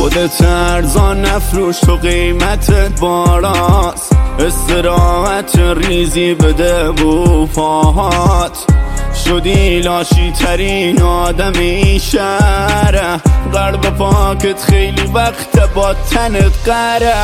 خودت ارزان نفروش تو قیمتت بالاست، استراحت ریزی بده بو پاهات. شدی لاشی ترین آدم این شهره، قلب پاکت خیلی وقت با تنت قره.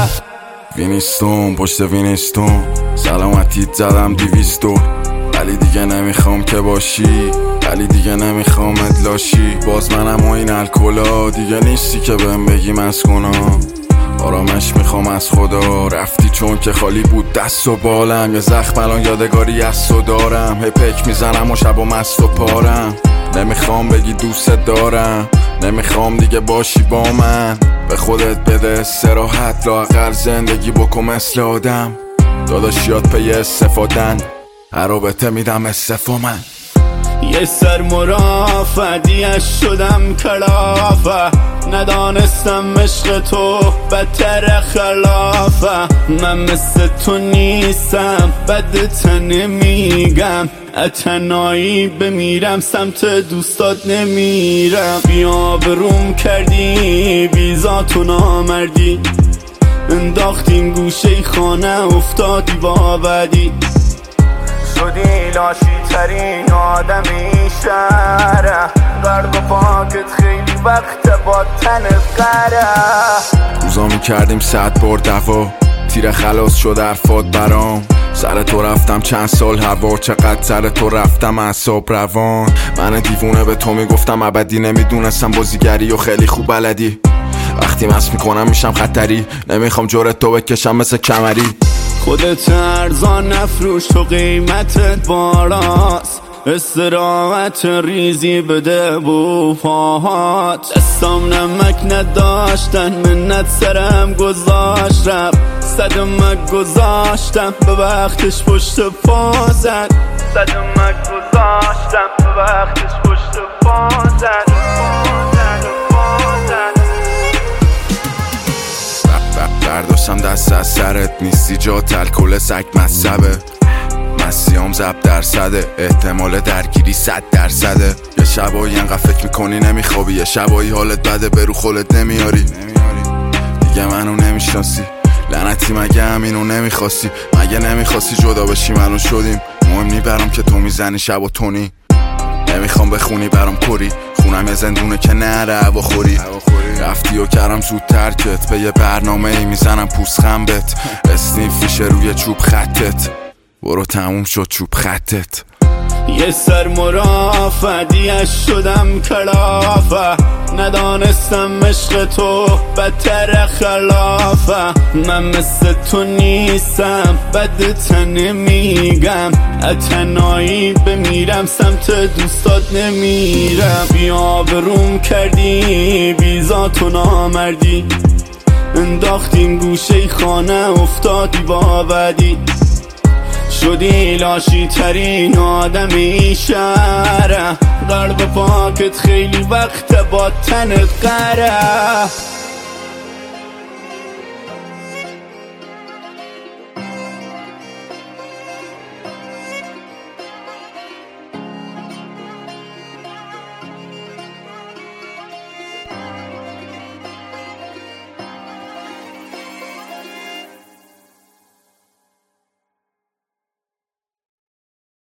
وینستون پشت وینستون سلامتیت زدم 200 دور، ولی دیگه نمیخوام که باشی، ولی دیگه نمیخوام ادلاشی. باز منم و این الکلا دیگه نیستی که بهم بگی مسکونم. آرامش میخوام از خدا، رفتی چون که خالی بود دست و بالم. یه زخم الان یادگاری از تو دارم، هی پک میزنم و شب و مست و پارم. نمیخوام بگی دوست دارم، نمیخوام دیگه باشی با من. به خودت بده استراحت، لااقل زندگی بکن مثل آدم. داداشیات پی استفادن، هر رابطه میدم استفا من. یه سر مرافعیش شدم کلافه، ندانستم عشق تو بدتر خلافه. من مثل تو نیستم بدت نمیگم، اتنایی بمیرم سمت دوستات نمیرم. بیا بروم کردی بیزاتو نامردی، انداختیم گوشه خانه افتادی با بدی. شدی لاشی ترین آدم این شهره، قلب پاکت خیلی وقت با تنت قره. روزا میکردیم 100 بار دوا، تیر خلاص شد حرفات برام. سر تو رفتم چند سال هوا، چقدر سر تو رفتم اعصاب روان. من دیوونه به تو میگفتم ابدی، نمیدونستم بازیگری و خیلی خوب بلدی. وقتی مست میکنم میشم خطری، نمیخوام جورت تو بکشم مثل کمری. خودت ارزان نفروش تو قیمتت بالاست، استراحت ریزی بده بو پاهات. دستام نمک نداشتن منت سرم گذاشت، رفت صدمک گذاشتم به وقتش پشت پا زد. صدمک گذاشتم به وقتش پشت پا زد. برداشتم دست از سرت، نیستی جا الکل سگ مصبه. مسیام زب درصده، احتمال درگیری 100%. یه شبایی انقدر فکر میکنی نمیخوابی، یه شبایی حالت بده برو خولت نمیاری. دیگه منو نمیشناسی لعنتی، مگه همینو نمیخواستی؟ مگه نمیخواستی جدا بشی منو شدیم؟ مهم نی برام که تو میزنی شب و تونی. نمیخوام بخونی برام کری، خونم یه زندونه که نره هوا خوری. رفتی و کردم زود ترکت، به یه برنامه ای میزنم پوست خنبت. اسنیف فیشه روی چوب خطت، برو تموم شد چوب خطت. یه سر مرافعیش شدم کلافه، ندانستم عشق تو بدتر خلافه. من مثل تو نیستم بدت نمیگم، اتنایی بمیرم سمت دوستات نمیرم. بیا بروم کردی بیزاتو نامردی، انداختیم گوشه خانه افتادی با بدی. شدی لاشی ترین آدم این شهره، قلب پاکت خیلی وقت با تنت قره.